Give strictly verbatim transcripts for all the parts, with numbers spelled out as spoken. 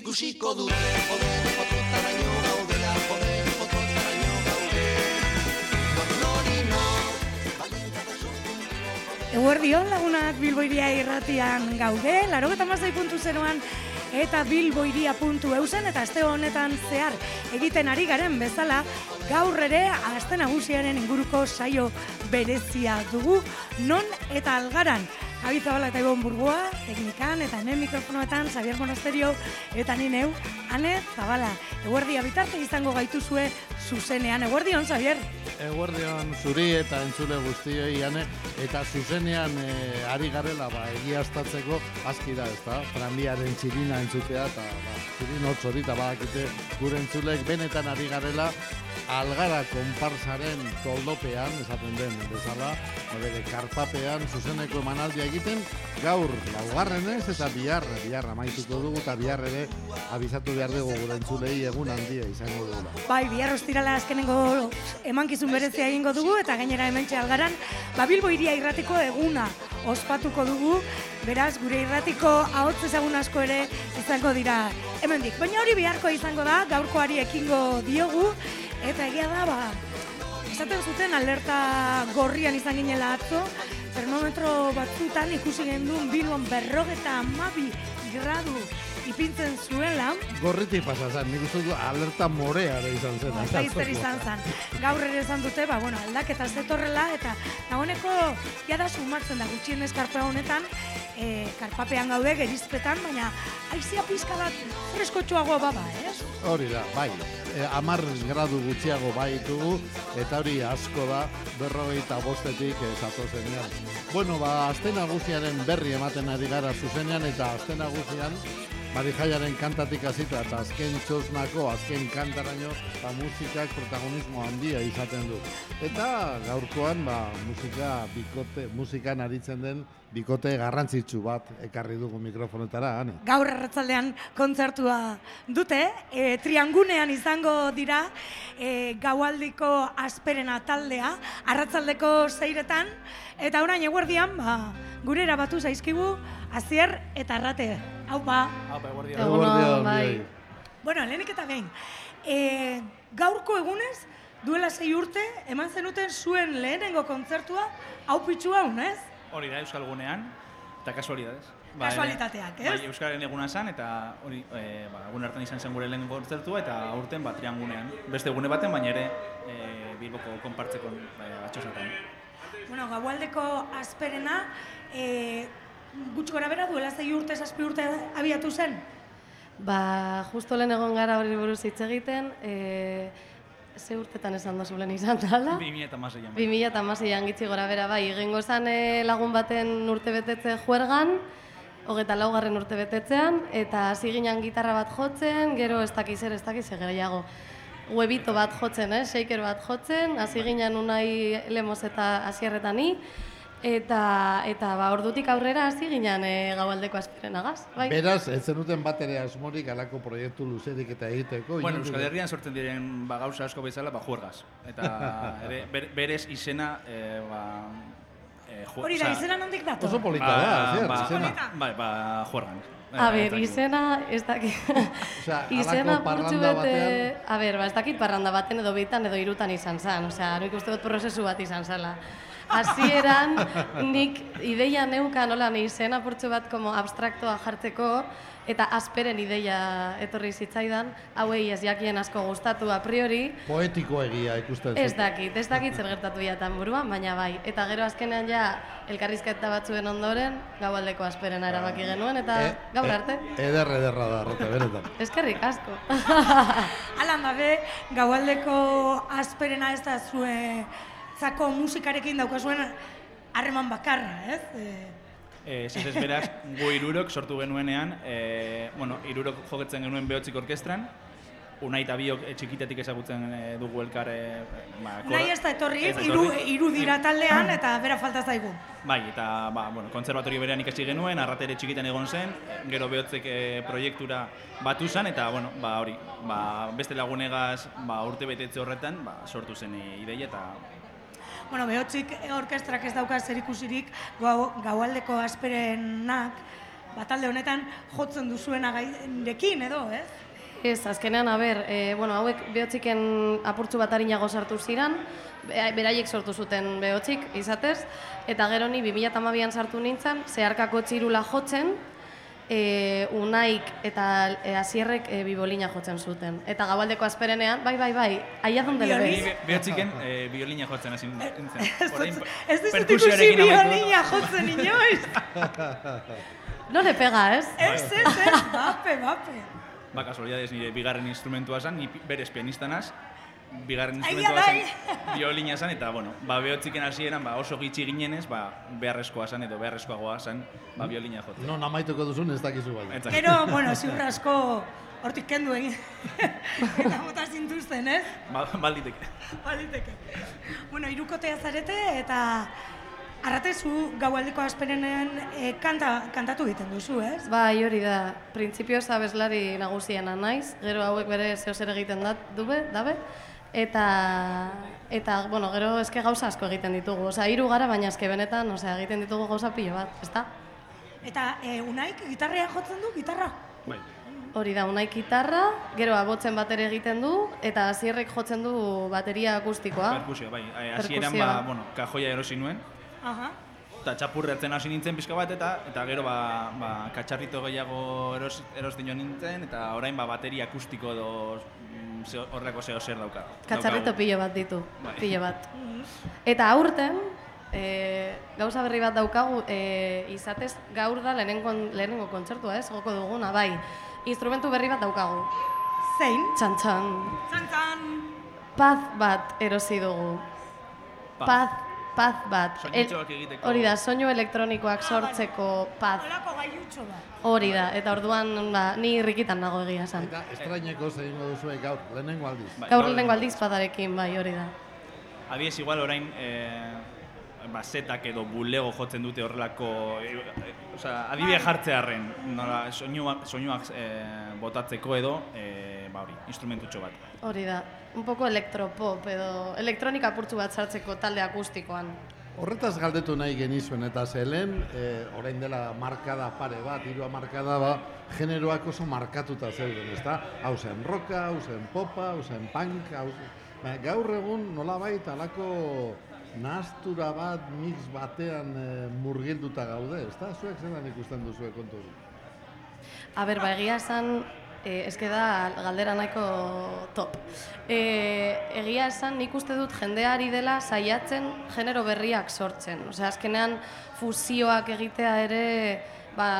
ikusiko dute, poder pototaraino gaudela, poder pototaraino gaude. Nori nor, baldintzak sortu dugu. Eguerdion lagunak Bilbo Hiria irratian gaude, laurogeita hamasei puntu zeroan eta bilbohiria puntu eusen, eta aste honetan zehar egiten ari garen bezala, gaur ere aste nagusiaren inguruko saio berezia dugu, non eta algaran. Javi Zabala eta Ibon Burgoa, teknikan, eta hemen mikrofonoetan, Xavier Monasterio, eta ni neu, Ane Zabala. Eguerdia bitarte izango gaituzue zuzenean. Eguerdion, Xavier? Eguerdion zuri eta entzule guztioi, Ane, eta zuzenean e, ari garela, ba, egiaztatzeko aski da, ez da? Tranbiaren txirina entzutea, eta ba, txirin hotz hori, eta badakite gure entzulek benetan ari garela, Algara konparsaren toldopean, esaten den bezala, bere karpapean zuzeneko emanaldia egiten, gaur laugarrenez eta bihar, bihar amaituko dugu eta bihar ere abizatu behar dugu gure entzulei egun handia izango dugula. Bai, bihar ostirala azkenengo emankizun berezia egingo dugu eta gainera hementxe Algaran, ba Bilbo Hiria irratiko eguna ospatuko dugu, beraz gure irratiko ahots ezagun asko ere izango dira hemendik. Baina hori biharko izango da, gaurkoari ekingo diogu, eta egia da, ba, esaten zuten alerta gorrian izan ginela atzo, termometro batzutan ikusi genduen Bilbon berrogeta hamabi gradu ipintzen zuela. Gorritik pasa zen, nik uste du alerta morea ere izan zen. Zaizter izan zen. Gaur ere esan dute, ba, bueno, aldaketa zetorrela, eta dagoeneko jada sumatzen da gutxienez karpa honetan, e, karpapean gaude gerizpetan, baina haizia pizka bat freskotxoagoa baba, ez? Hori da, bai. E, amar gradu gutxiago baitugu, eta hori asko da, berrogeita bostetik zatozenean. Bueno, ba, azte nagusiaren berri ematen ari gara zuzenean, eta azte nagusian, Marijaiaren kantatik hasita eta azken txosnako, azken kantaraino, ba, musikak protagonismo handia izaten du. Eta gaurkoan, ba, musika bikote, musikan aritzen den bikote garrantzitsu bat ekarri dugu mikrofonetara, Ane. Gaur arratzaldean kontzertua dute, e, triangunean izango dira, e, gaualdiko asperena taldea, arratzaldeko zeiretan, eta orain eguerdian, ba, gure erabatu zaizkigu, Azier eta Arrate. Haupa. Haupa, eguerdian. Eguerdian, bai. Bueno, lehenik eta behin, e, gaurko egunez, duela sei urte, eman zenuten zuen lehenengo kontzertua, hau pitxu hau, ez? Hori da, Euskal Gunean, eta kasualidades. Kasualitateak, ez? Bai, Euskararen eguna zen, eta hori, e, ba, egun hartan izan zen gure lehenengo kontzertua, eta aurten ba, triangunean. Beste egune baten, baina ere e, Bilboko konpartzeko e, atxosatan. Bueno, gaualdeko asperena, e, gutxi gora bera duela zei urte, zazpi urte abiatu zen? Ba, justo lehen egon gara hori buruz hitz egiten, e, ze urtetan esan dozu lehen izan dala? bi mila hamaseian. bi mila hamaseian gitxi gora bera, bai, egingo zen e, lagun baten urte betetze juergan, hogeta laugarren urte betetzean, eta hasi ginen gitarra bat jotzen, gero ez dakiz ere, ez dakiz gehiago. Huebito bat jotzen, eh? Shaker bat jotzen, hasi ginen Unai Lemos eta Asierretan ni, Eta, eta ba, ordutik aurrera hasi ginen e, gaualdeko asperenagaz. Bai. Beraz, ez zenuten bat ere asmorik alako proiektu luzerik eta egiteko. Bueno, Euskal Herrian sortzen diren ba, gauza asko bezala, ba, juergaz. Eta ere, ber, berez izena, e, ba... E, ju, hori da, izena nondik dator? Oso polita da, zer, ba, izena. Bai, ba, juergan. A ber, izena, ez dakit... Osea, izena alako parranda bete, batean... A ber, ba, ez dakit parranda baten edo bitan edo hirutan izan zen. Osea, nik uste dut prozesu bat izan zela. Hasieran nik ideia neukan nola izena portxo bat como abstraktoa jartzeko eta asperen ideia etorri zitzaidan, hauei ez jakien asko gustatu a priori. Poetiko egia ikusten zuten. Ez dakit, ez dakit zer gertatu jatan buruan, baina bai. Eta gero azkenean ja elkarrizketa batzuen ondoren gaualdeko asperena erabaki genuen eta e, gaur e, arte. Eder, ederra da, Arrate, benetan. Eskerrik asko. Alan dabe, gaualdeko asperena ez da zue zako musikarekin daukazuen harreman bakarra, ez? Ez ez ez beraz, gu irurok sortu genuenean, e, bueno, irurok joketzen genuen Behotziko orkestran, Unai eta biok txikitetik ezagutzen dugu elkar... Ba, Unai ez da etorri, iru, iru dira taldean eta bera falta zaigu. Bai, eta ba, bueno, konservatorio berean ikasi genuen, Arrate ere txikitan egon zen, gero Behotzek e, proiektura batu zen, eta bueno, ba, hori, ba, beste lagunegaz ba, urte betetze horretan ba, sortu zen ideia eta... Bueno, Behotzik orkestrak ez dauka zer ikusirik gau, gaualdeko asperenak batalde honetan jotzen duzuena gairekin edo, ez? Ez, azkenean, a ber, e, bueno, hauek behotxiken apurtzu bat arinago sartu ziren, be- beraiek sortu zuten behotxik, izatez, eta gero ni bi mila hamabian sartu nintzen, zeharkako txirula jotzen, e, Unaik eta e, Asierrek e, bibolina jotzen zuten. Eta gaualdeko azperenean, bai, bai, bai, aia donde le Biolin? ves. Ni behatziken e, biolina jotzen hasi nintzen. Orain, Ez dizut ikusi perkusioarekin amaitu da. biolina jotzen inoiz. No le pega, ez? Ez, ez, ez, bape, bape. Ba, kasualidades nire bigarren instrumentua zen, ni pi- berez pianistanaz, bigarren Aia instrumentua bai! zen, biolina zen, eta, bueno, ba, behotziken hasieran, ba, oso gitxi ginenez, ba, beharrezkoa zen, edo beharrezkoagoa zen, ba, biolina jotzen. Non amaituko duzun ez dakizu baina. Entzak. Gero, bueno, ziur asko hortik kendu egin. Eta bota zintuzten, ez? Ba, balditeke. Baliteke. Bueno, hirukotea zarete eta arratezu gaualdeko asperenean e, kanta, kantatu egiten duzu, ez? Bai, hori da. Printzipioz abeslari nagusiena naiz, gero hauek bere zehozer egiten dat, dube, dabe, eta, eta, bueno, gero eske gauza asko egiten ditugu. Osea, hiru gara, baina eske benetan, osea, egiten ditugu gauza pilo bat, ezta? Eta e, Unaik gitarrea jotzen du, gitarra? Bai. Hori da, Unaik gitarra, gero abotzen batere egiten du, eta Asierrek jotzen du bateria akustikoa. Perkusio, bai. Eh, Hasieran, Perkusioa. ba, bueno, kajoia erosi nuen, Aha. eta txapurretzen hasi nintzen pixka bat, eta eta gero, ba, ba katxarrito gehiago eros, erosten jo nintzen, eta orain, ba, bateria akustiko edo mm, zeo- horrelako zeo zer dauka. Katxarrito daukagu. pilo bat ditu, Bai. pilo bat. Eta aurten, e, gauza berri bat daukagu, e, izatez gaur da lehenengo, lehenengo kontzertua, ez, goko duguna, bai. Instrumentu berri bat daukagu. Zein? Txan txan. Zantzan! Paz bat erosi dugu. Paz. Paz, paz bat. Soinutxoak egiteko. Hori da, soinu elektronikoak sortzeko paz. Olako gaiutxo bat. Hori da, eta orduan ba, ni irrikitan nago egia esan. Eta estraineko zein duzu gaur, lehenengo aldiz. Bai, Gaur lehenengo aldiz padarekin, bai, hori da. Adiez, igual orain, e, ba, setak edo bulego jotzen dute horrelako, e, e, osea, adibide jartzearren, nola, soinuak, soinuak e, botatzeko edo, e, ba hori, instrumentutxo bat. Hori da, un poco elektropop edo elektronika apurtzu bat sartzeko talde akustikoan. Horretaz galdetu nahi genizuen eta zelen, e, orain dela markada pare bat, hiru markada ba, generoak oso markatuta zeuden, ezta? Hau zen roka, hau zen popa, hau zen punk, hau zen... Ba, gaur egun nolabait alako nahastura bat, mix batean e, murgilduta gaude, ezta? Zuek zelan ikusten duzue kontu hori? A ber, ba, egia esan, e, eske da galdera nahiko top. E, egia esan, nik uste dut jendeari dela saiatzen genero berriak sortzen. Osea, azkenean fusioak egitea ere, ba,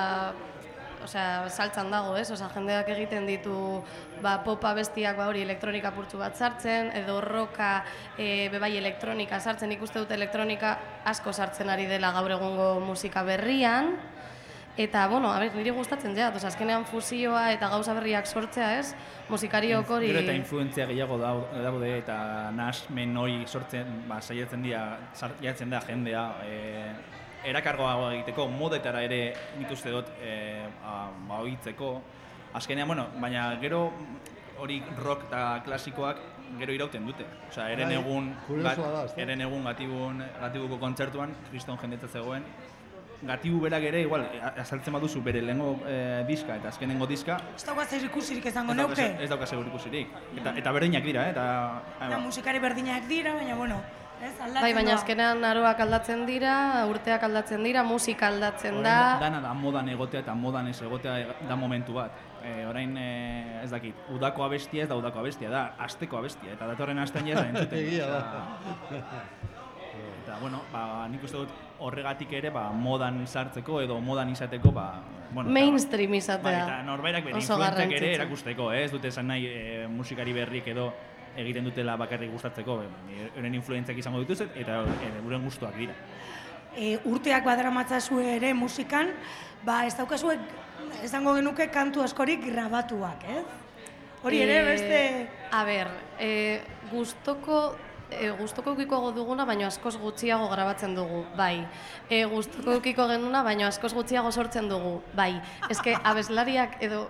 osea, saltzan dago, ez? Osea, jendeak egiten ditu ba, popa bestiak ba, hori elektronika apurtzu bat sartzen, edo roka e, bebai elektronika sartzen, nik uste dut elektronika asko sartzen ari dela gaur egungo musika berrian. Eta, bueno, a ber, niri gustatzen jat, osea, azkenean fusioa eta gauza berriak sortzea, ez? Musikariok hori... Gero eta influentzia gehiago dau- daude eta nahasmen hori sortzen, ba, saiatzen dira, saiatzen da jendea, e, erakargoagoa egiteko, modetara ere nik uste dut e, a, ba, ohitzeko. Azkenean, bueno, baina gero hori rock eta klasikoak gero irauten dute. Osea, eren Bai, egun, kuriosoa da, ezta? eren egun gatibun, gatibuko kontzertuan, kriston jendetza zegoen, gatibu berak ere, igual, a- azaltzen baduzu bere lehengo e, diska eta azkenengo diska, Ez dauka zer ikusirik izango ez dauka neuke. ze- ez dauka segur ikusirik. Eta, eta berdinak dira, eh? Eta, Ja, musikari berdinak dira, baina, bueno, ez, aldatzen Bai, baina doa. azkenean aroak aldatzen dira, urteak aldatzen dira, musika aldatzen da. Orain dana da modan egotea eta modan ez egotea da momentu bat. E, orain, e, ez dakit, udako abestia ez da udako abestia, da asteko abestia. Eta datorren astean ja ez da entzuten. Egia da. Eta, eta, bueno, ba, nik uste dut horregatik ere, ba, modan sartzeko edo modan izateko, ba, bueno, eta- Mainstream Bai, izatea. eta norbairak bere Oso influentziak ere garrantzitsua. erakusteko, eh? Ez dute esan nahi e, musikari berrik edo egiten dutela bakarrik gustatzeko, e, euren influentziak izango dituzet eta e, euren gustuak dira. E, urteak badaramatzazu ere musikan, ba ez daukazuek, esango genuke kantu askorik grabatuak, ez? Hori ere Eh, beste... A ber, e, gustoko e, gustoko ukiko duguna, baino askoz gutxiago grabatzen dugu, bai. E, gustoko ukiko genuna, baino askoz gutxiago sortzen dugu, bai. Eske abeslariak edo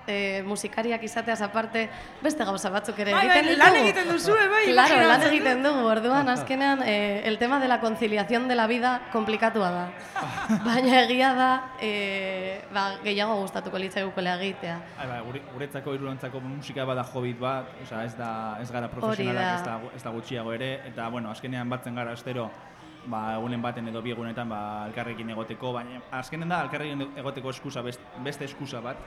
e, musikariak izateaz aparte, beste gauza batzuk ere Bai, egiten bai, ditugu. lan egiten duzue, bai, Claro, lan imaginatzen egiten dugu, orduan, azkenean, eh, el tema de la conciliación de la vida komplikatua da. Baina egia da, eh, ba, gehiago gustatuko litzaigukela egitea. Ai, ba, gure, guretzako hirurontzako musika bada hobbit bat, osea, ez da ez gara Hori profesionalak, da. ez da ez da gutxiago ere eta bueno, azkenean batzen gara astero ba egunen baten edo bi egunetan ba elkarrekin egoteko, baina azkenen da elkarrekin egoteko eskusa best, beste eskusa bat.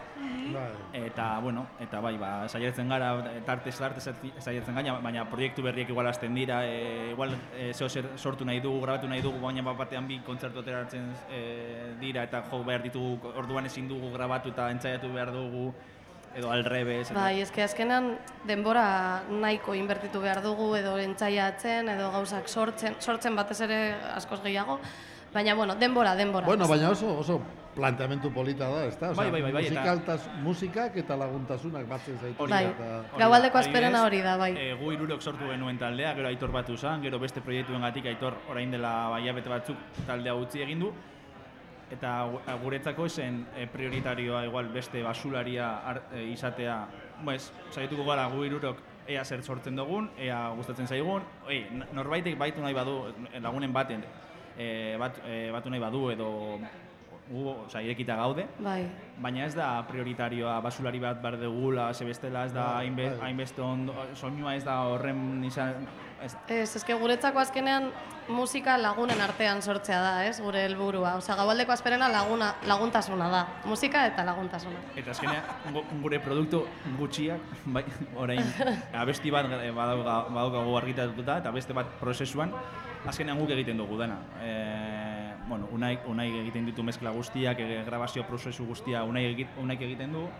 Eta bueno, eta bai, ba saiatzen gara tartez tartez saiatzen gaina, baina proiektu berriak igual hasten dira, e, igual e, zeo zer sortu nahi dugu, grabatu nahi dugu, baina bat batean bi kontzertu ateratzen e, dira eta jo behar ditugu, orduan ezin dugu grabatu eta entzaiatu behar dugu edo alrebez. Bai, eske azkenan denbora nahiko inbertitu behar dugu edo entzaiatzen edo gauzak sortzen, sortzen batez ere askoz gehiago, baina bueno, denbora, denbora. Bueno, baina oso oso planteamendu polita da, ezta? Osea, Bai, bai, bai, bai, eta- musikaltas, musikak eta laguntasunak batzen zaitu. Bai, eta gaualdeko Adibidez, asperena hori da, bai. E, gu hirurok sortu genuen taldea, gero Aitor batu zen, gero beste proiektuengatik Aitor orain dela hilabete batzuk taldea utzi egin du. Eta gu- guretzako esen e, prioritarioa igual beste basularia ar, e, izatea, pues, saietuko gara gu hirurok ea zer sortzen dugun, ea gustatzen zaigun, ei, n- norbaitek baitu nahi badu, lagunen baten e, bat, e, batu nahi badu edo gu, osea, irekita gaude, Bai. baina ez da prioritarioa basulari bat behar dugula, ze bestela ez da hainbe- hainbeste ondo, soinua ez da horren izan, ez, Ez, eske guretzako azkenean musika lagunen artean sortzea da, ez, gure helburua. Osea, gaualdeko asperena laguna, laguntasuna da. Musika eta laguntasuna. eta azkenean gu- gure produktu gutxiak, bai, orain abesti bat eh, badauka- badaukagu argitaratuta eta beste bat prozesuan, azkenean guk egiten dugu dena. E, bueno, unai, unai egiten ditu mezkla guztiak, e, grabazio prozesu guztia unai, egit, unaik egiten du,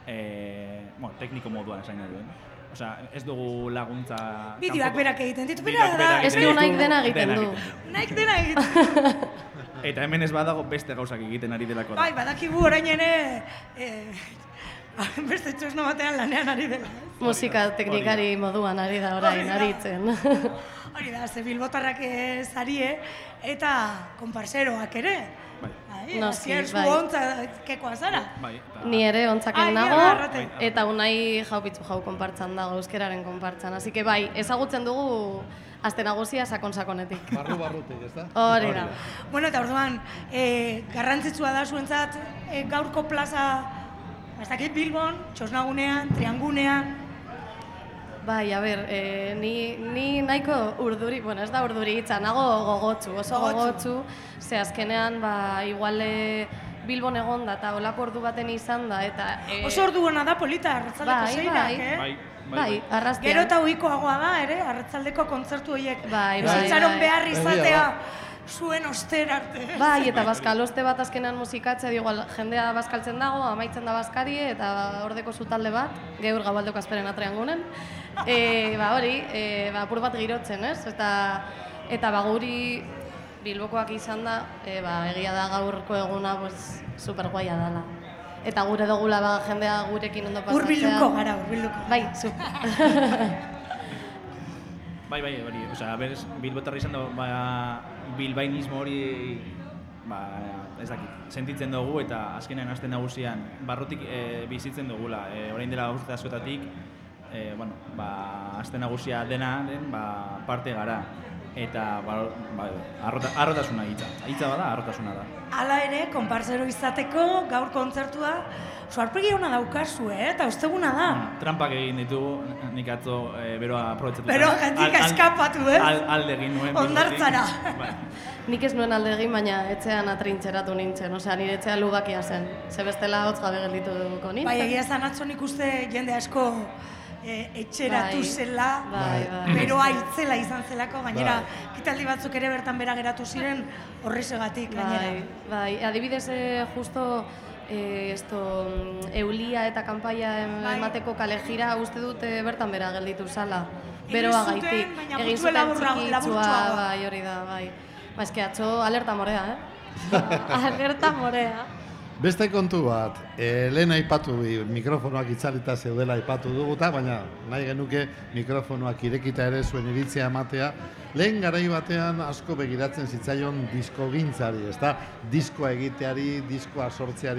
e, bueno, tekniko moduan esain nahi duen. Osea, ez dugu laguntza... Bideoak kanpoko- berak egiten ditu, bera Bideoak da. berak Ez egiten du naik ditu, dena egiten du. Naik dena egiten. Eta hemen ez badago beste gauzak egiten ari delako da. Bai, badakigu orain ere, eh, beste txosno batean lanean ari dela. ez? Musika teknikari moduan ari da orain, Hori da. aritzen. Hori da, ze bilbotarrak ez arie eta konparseroak ere. Bai. Bai, Noski, Asier, zu bai. ontzakekoa zara. Bai, eta... Ni ere ontzaken Ai, nago, ja, arrate. eta unai jaupitzu jau konpartzan dago, euskeraren konpartzan. Así que bai, ezagutzen dugu aste nagusia sakon-sakonetik. Barru barrutik, ezta? Hori da. Bueno, eta orduan, eh, garrantzitsua da zuentzat eh, gaurko plaza, ez dakit Bilbon, Txosnagunean, Triangunean, Bai, a ber, e, ni, ni nahiko urduri, bueno, ez da urduri hitza, nago gogotsu, oso Gogotsu. gogotsu, ze azkenean, ba, igual e, Bilbon egon da, eta olako ordu baten izan da, eta... E, oso ordu ona da polita, arratzaldeko bai, seirak, bai. eh? Bai, bai, arrastian. Gero eta ohikoagoa da, ere, arratzaldeko kontzertu horiek. Bai, Ez bai, itxaron bai. behar Egia izatea da. zuen oster arte. Bai, eta bazkaloste bat azkenean musikatzea, igual, jendea bazkaltzen dago, amaitzen da bazkari, eta ordeko zutalde bat, geur gaualdeko asperena triangunen. E, ba hori, e, ba, apur bat girotzen, ez? Eta, eta ba, guri Bilbokoak izan da, e, ba, egia da gaurko eguna pues, super guaia dela. Eta gure dugula ba, jendea gurekin ondo pasatzea. Urbilduko gara, urbilduko. Bai, zu. Bai, bai, hori, osea, berez, bilbotarra izan da, ba, bilbainismo hori, ba, ez dakit, sentitzen dugu eta azkenean aste nagusian barrutik e, bizitzen dugula. E, orain dela urte askotatik, e, bueno, ba, aste nagusia dena den, ba, parte gara. Eta, ba, ba, arrota, arrotasuna hitza. Hitza bada, arrotasuna da. Hala ere, konparsero izateko, gaur kontzertua, suarpegi hona daukazu, eh? Eta osteguna da. Trampak egin ditugu, nik atzo e, beroa aprobetxatuta. Beroa gandik eskapatu, ez? Al, alde egin nuen. Hondartzara. Bai. Nik ez nuen alde egin, baina etxean atrintxeratu nintzen. Osea, nire etxea lugakia zen. Ze bestela hotz gabe geldituko nintzen. Bai, egia zan atzo nik uste jende asko e, etxeratu Bai, zela, bai, bai. beroa itzela izan zelako, gainera Bai. kitaldi batzuk ere bertan bera geratu ziren horrezegatik gainera. Bai, bai. Adibidez, eh, justo eh, esto, mm, eulia eta kanpaia em- Bai. emateko kalejira uste dut eh, bertan bera gelditu zala. Egin Beroa zuten, gaitik. baina Egin putzue zuten laburra- txikitsua, laburtsuagoa. bai, hori da, bai. Ba, eske atzo alerta morea, eh? Alerta morea. Beste kontu bat, e, lehen aipatu, bi- mikrofonoak itzalita zeudela aipatu duguta, baina nahi genuke mikrofonoak irekita ere zuen iritzia ematea. Lehen garai batean asko begiratzen zitzaion diskogintzari, ezta? Diskoa egiteari, diskoa sortzeari,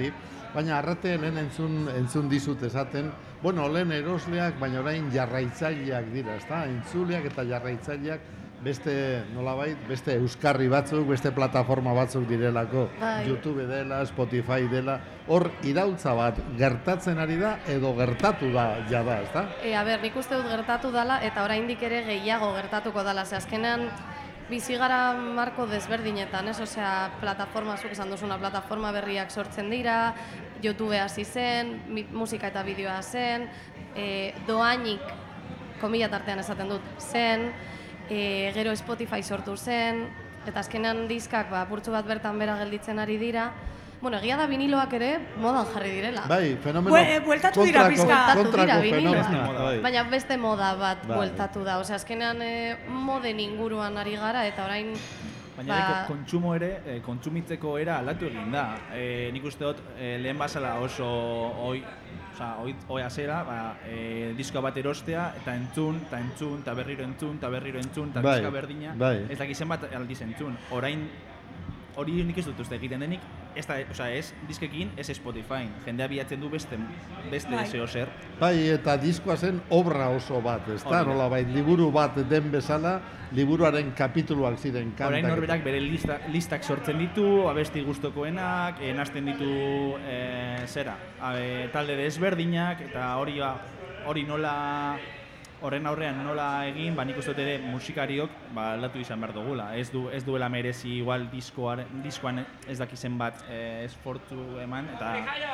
baina arrate lehen entzun, entzun dizut esaten, bueno, lehen erosleak, baina orain jarraitzaileak dira, ezta? Entzuleak eta jarraitzaileak beste, nolabait, beste euskarri batzuk, beste plataforma batzuk direlako, Bai. YouTube dela, Spotify dela, hor iraultza bat gertatzen ari da edo gertatu da jada, ezta? E, a ber, nik uste dut gertatu dala, eta oraindik ere gehiago gertatuko dala, ze azkenean bizi gara marko desberdinetan, ez? Osea, plataforma, zuk esan duzuna, plataforma berriak sortzen dira, YouTube hasi zen, mi- musika eta bideoa zen, e, doainik, komila tartean esaten dut, zen, e, gero Spotify sortu zen, eta azkenean diskak ba, purtsu bat bertan bera gelditzen ari dira. Bueno, egia da viniloak ere modan jarri direla. Bai, fenomeno Bue- eh, bueltatu dira kontrako- pixka. Bueltatu kontrako dira viniloa. fenomenoa, bai. Baina beste moda bat Bai. bueltatu da. Osea, azkenean e, moden inguruan ari gara eta orain Baina ba... kontsumo ere, e, kontsumitzeko era aldatu egin da. E, nik uste dut, e, lehen bazala oso oi, oza, oi, oia zera, ba, e, disko bat erostea, eta entzun, eta entzun, eta berriro entzun, eta berriro entzun, eta Bai, diska berdina, bai. ez dakizen bat aldiz entzun. Orain, hori nik ez dut uste egiten denik, ez, da, oza, ez diskekin, ez Spotify. Jendea bilatzen du beste, beste Bai. zeo zer. Bai, eta diskoa zen obra oso bat, ezta? Hori da. Nolabait, liburu bat den bezala, liburuaren kapituluak ziren kantak. Orain norberak bere lista, listak sortzen ditu, abesti gustokoenak, enazten ditu e, zera, abe, talde desberdinak, eta hori ba, hori nola horren aurrean nola egin, ba nik uste dut ere musikariok ba aldatu izan behar dugula. Ez du ez duela merezi igual diskoar, diskoan ez dakizen bat e, esfortzu eman eta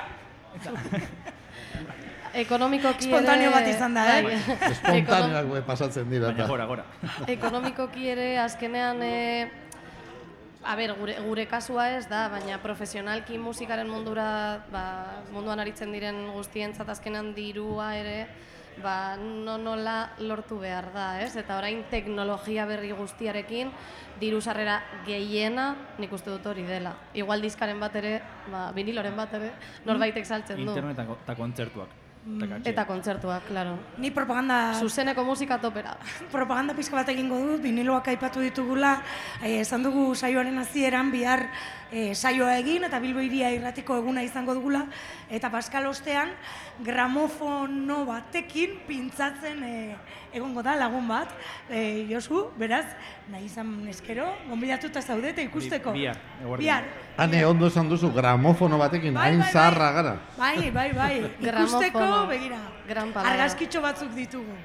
ekonomikoki ere... Espontaneo bat izan da, eh? Bai. Espontaneoak bai, pasatzen dira. baina eta. gora, gora. Ekonomikoki ere azkenean e, a ber, gure, gure kasua ez da, baina profesionalki musikaren mundura, ba, munduan aritzen diren guztientzat azkenean dirua ere ba, no nola lortu behar da, ez? Eta orain teknologia berri guztiarekin diru sarrera gehiena nik uste dut hori dela. Igual diskaren bat ere, ba, viniloren bat ere, norbaitek saltzen du. Internet eta kontzertuak. Eta katxe. Eta kontzertuak, claro. Ni propaganda Zuzeneko musika topera. propaganda pizka bat egingo dut, viniloak aipatu ditugula, eh, esan dugu saioaren hasieran bihar eh, saioa egin eta Bilbo Hiria Irratiko eguna izango dugula, eta Paskal ostean gramofono batekin pintzatzen eh, egongo da lagun bat, eh, Josu, beraz, nahi izan eskero, gonbidatuta zaudete ikusteko. Hori, bihar, eguerdian. Bihar. Hane, ondo esan duzu, gramofono batekin, Bai, hain bai, bai. zaharra gara. Bai, bai, bai, ikusteko, Gramofono. begira, Gran palabra. argazkitxo batzuk ditugu.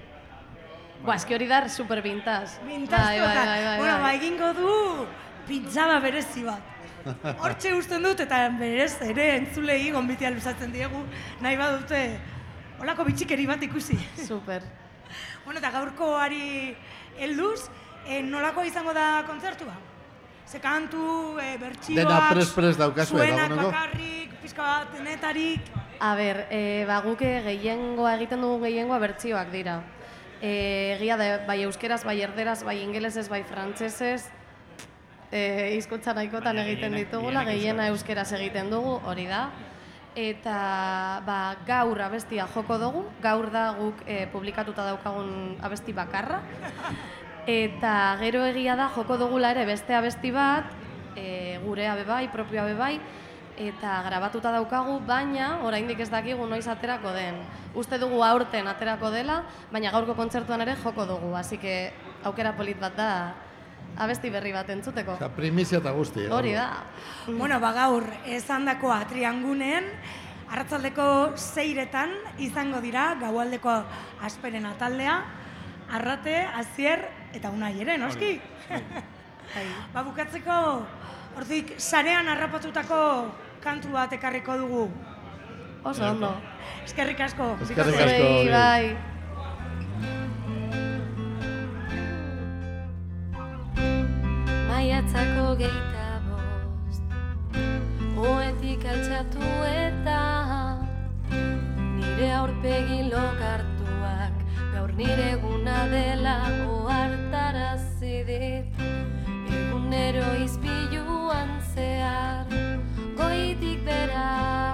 Ba, eski hori da super vintage. Bintaz Bai, bai, bai, bai, bueno, ba, bai. egingo du pintzaba berezi bat. Hortxe usten dut eta berez ere entzulei gonbitea luzatzen diegu, nahi badute holako bitxikeri bat ikusi. Super. Bueno, eta gaurkoari helduz, eh, nolako izango da kontzertua? Ze kantu, eh, bertsioak, Dena pres-pres daukazue, zuenak dagoeneko? bakarrik, pizka bat denetarik. A ber, e, ba, guk gehiengoa egiten dugun gehiengoa bertsioak dira. E, egia da, bai euskeraz, bai erderaz, bai ingelesez, bai frantsesez, e, hizkuntza nahikotan Baina egiten gehienak- ditugula, gehienak gehiena euskeraz egiten dugu, hori da. Eta ba, gaur abestia joko dugu, gaur da guk e, publikatuta daukagun abesti bakarra. Eta gero egia da joko dugula ere beste abesti bat, e, gurea bebai, propioa bebai, eta grabatuta daukagu, baina oraindik ez dakigu noiz aterako den. Uste dugu aurten aterako dela, baina gaurko kontzertuan ere joko dugu, hasi que aukera polit bat da abesti berri bat entzuteko. Osa, primizia eta guzti. eh, Hori da. Bueno, ba gaur esandakoa Trianguneen arratsaldeko seiretan izango dira gaualdeko asperena taldea, Arrate, Azier eta Unai ere, noski? Bai. Ba bukatzeko hortik sarean harrapatutako kantu bat ekarriko dugu. Oso ondo. Eskerrik asko. Eskerrik Bikote. asko. Zuei, bai. Maiatzako geita bost, oetik altxatu eta nire aurpegi lokartuak gaur nire eguna dela ohartarazi dit. Egunero izpiluan zehar goitik bera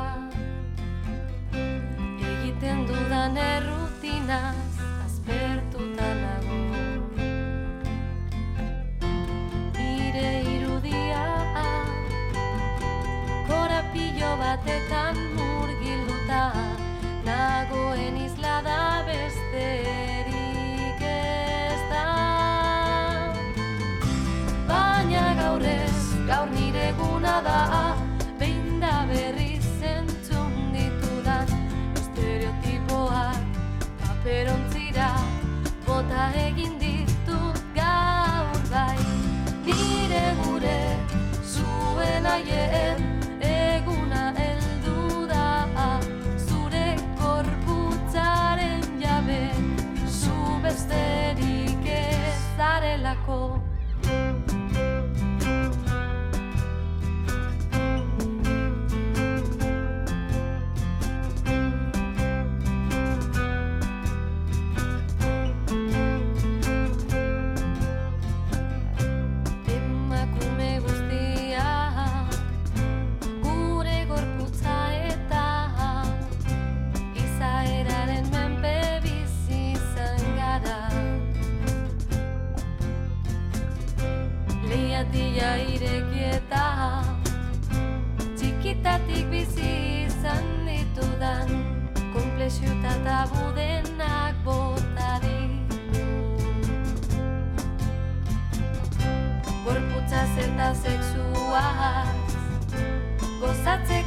egiten dudan errutinaz aspertuta nago. Nire irudia korapilo batetan da behin da berriz entzun ditudan estereotipoak paperontzira bota egin ditut gaur bai. Nire gure zuen haien eguna heldu da, zure korputzaren jabe zu besterik ez zarelako. Leiatia irekieta txikitatik bizi izan ditudan konplexu eta tabu denak bota ditu. Gorputzaz eta sexuaz gozatzeko